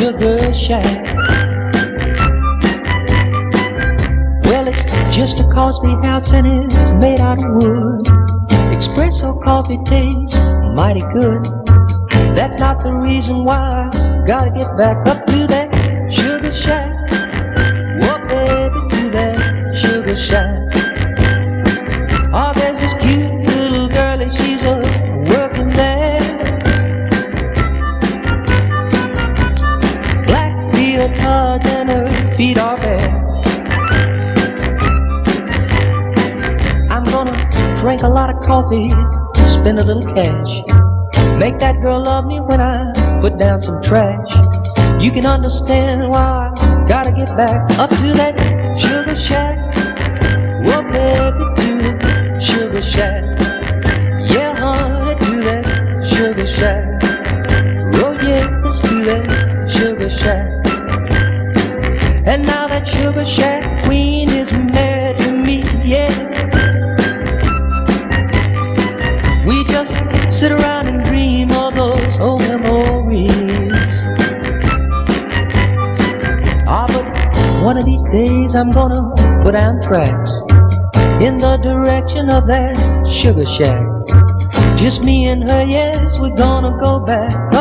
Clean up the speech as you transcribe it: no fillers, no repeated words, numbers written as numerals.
Sugar Shack. Well, it's just a coffee house and it's made out of wood. Espresso coffee tastes mighty good. That's not the reason why I gotta get back up to that Sugar Shack. Whoa, baby, to that Sugar Shack. Oh, there's this cute little girlie, she's a working there. Black field cards and her feet are bare. I'm gonna drink a lot of coffee, spend a little cash, make that girl love me when I put down some trash. You can understand why I gotta get back up to that Sugar Shack. Whoa, baby, to the Sugar Shack. Yeah, honey, to that Sugar Shack. Oh, yes, to that Sugar Shack. And now that Sugar Shack queen is married to me, yeah. We just sit around and dream of those old memories. Ah, but one of these days I'm gonna put down tracks in the direction of that Sugar Shack. Just me and her, yes, we're gonna go back